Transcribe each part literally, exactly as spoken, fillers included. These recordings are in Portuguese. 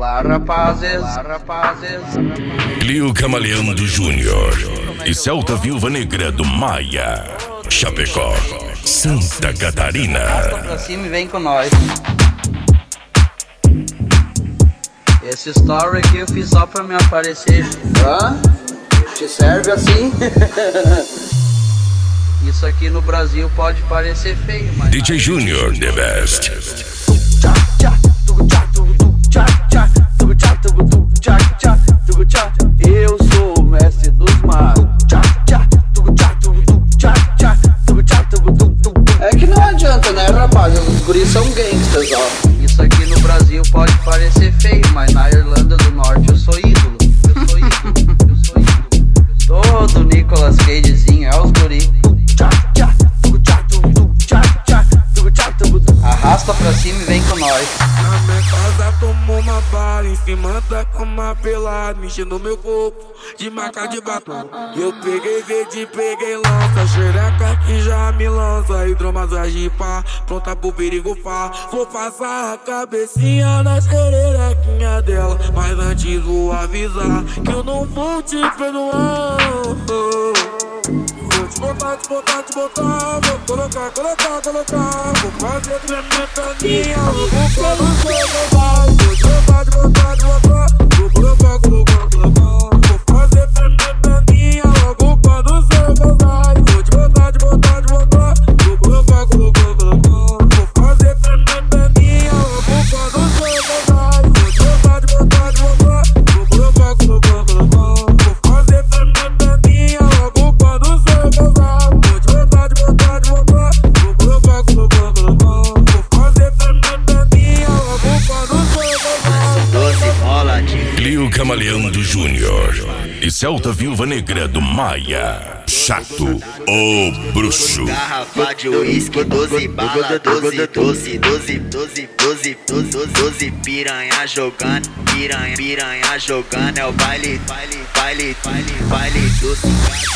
Olá, rapazes. Olá, rapazes. Clio Camaleão do Júnior e Celta Viúva Negra do Maia, Chapecó, Santa Catarina. Arrasta pra cima e vem com nós. Esse story aqui eu fiz só pra me aparecer. Hã? Te serve assim? Isso aqui no Brasil pode parecer feio, mas... D J Júnior, the best. Eu sou o mestre dos magos. É que não adianta, né, rapaz? Os guris são gangsters, ó. Isso aqui no Brasil pode parecer feio, mas na Irlanda do Norte eu sou ídolo. Eu sou ídolo, eu sou ídolo. Todo Nicolas Cagezinho é os guris. Arrasta pra cima e vem com nós. Na minha casa tomou uma bala em cima da cama pelada, mexendo meu corpo de marca de batom. Eu peguei verde, peguei lança, xereca que já me lança, hidromassagem pá, pronta pro perigo fá. Vou passar a cabecinha na xerequinha dela, mas antes vou avisar que eu não vou te perdoar. Vou te botar, te botar, te botar, vou colocar, colocar, colocar, vou fazer tremendaninha, vou colocar no seu lugar. Vou te botar, te botar, te botar, vou colocar, colocar, colocar, vou fazer tremendaninha, vou colocar no seu lugar. Vou te botar, te botar, te botar, vou colocar, colocar, colocar, vou fazer tremendaninha, vou colocar no seu lugar. Vou te botar, te botar, te botar, vou colocar, colocar, colocar, vou fazer tremendaninha, vou colocar no seu lugar. Vou te botar, te botar, te botar, vou colocar, colocar, colocar, vou fazer tremendaninha, vou colocar no seu lugar. Doze bola de Clio Camaleão do Júnior e Celta Viúva Negra do Maia, Chato, o bruxo. garrafa de uísque, doze bala, doze, doze, doze, doze, doze, doze, doze piranha jogando, piranha, piranha jogando, é o baile, baile, baile, baile, baile doce.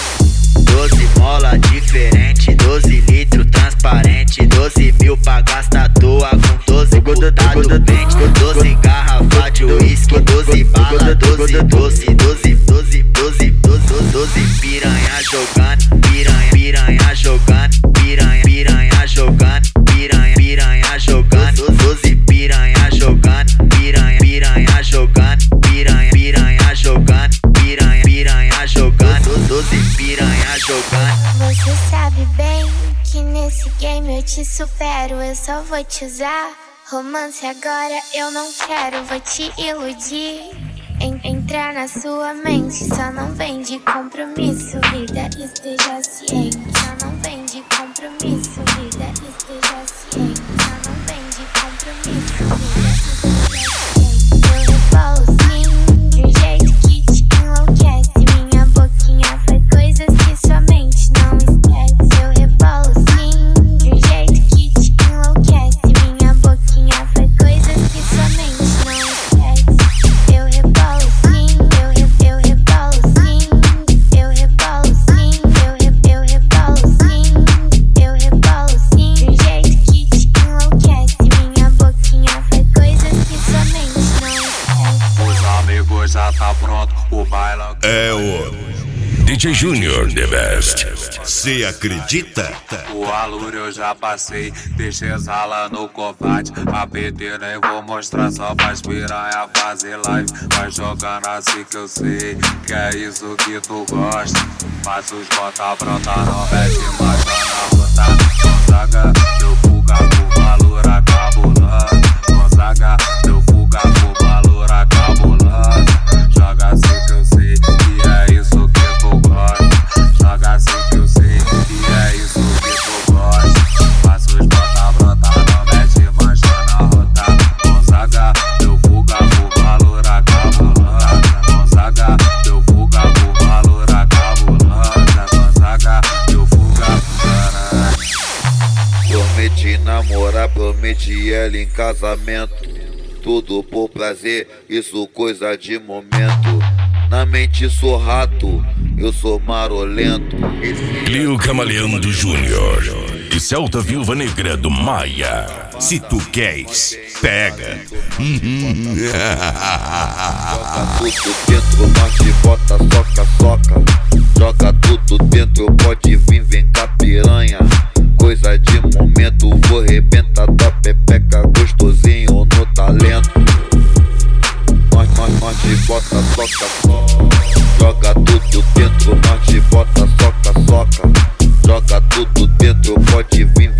doze mola diferente, doze litro transparente, doze mil pra gastar à toa com doze putado pente, doze garrafa de uísque, doze bala, doze, doze, doze, doze, doze, doze, doze piranha jogando, piranha, piranha jogando, piranha, piranha jogando, piranha, piranha jogando, doze piranha jogando, piranha, piranha jogando, piranha, piranha jogando, piranha, piranha jogando, doze piranha jogando. Você sabe bem que nesse game eu te supero, eu só vou te usar. Romance agora eu não quero, vou te iludir. En entrar na sua mente, só não vem de compromisso, vida, esteja ciente. Só não vem de compromisso, vida, esteja ciente. Só não vem de compromisso, vida, esteja ciente. Eu rebolo sim, de um jeito que te enlouquece. Minha boquinha faz coisas que sua mente não esquece. Eu rebolo sim, de um jeito que te enlouquece. Minha boquinha faz coisas que sua mente não esquece. Eu rebolo sim, eu, re eu rebolo sim, eu rebolo sim, eu, re eu rebolo sim, eu rebolo sim, de um jeito que te enlouquece. Minha boquinha faz coisas que sua mente não esquece. Os amigos já tá pronto, o bailão É o D J Júnior, the best. Cê acredita? O aluro eu já passei, deixei as ralas no combate. A P T nem vou mostrar, só faz piranha fazer live. Vai jogando assim que eu sei, que é isso que tu gosta. Mas os bota pronta, não mete mais na rota. Gonzaga, deu fuga com valor acabulando. Gonzaga, deu fuga com valor acabulando. Joga assim que eu sei, que é isso que tu gosta. Joga assim que eu sei, que é isso que tu gosta. Passa os bota brota, não mete mancha na rota. Gonzaga, deu fuga com valor acabulando. Gonzaga, deu fuga com valor acabulando. Gonzaga, deu fuga com caralho. Prometi namorar, prometi ela em casamento. Tudo por prazer, isso coisa de momento. Na mente sou rato, eu sou marolento. Clio Camaleão do Júnior e Celta Viúva Negra do Maia. Se tu queres, pega. Joga tudo dentro, nós te bota, soca, soca. Joga tudo dentro, pode vir, vem cá piranha. Coisa de momento, vou arrebentar tua pepeca gostosinho no talento. Nós, nós, nós te bota, soca, soca. Joga tudo dentro, nós te bota, soca, soca. Joga tudo dentro, pode vir,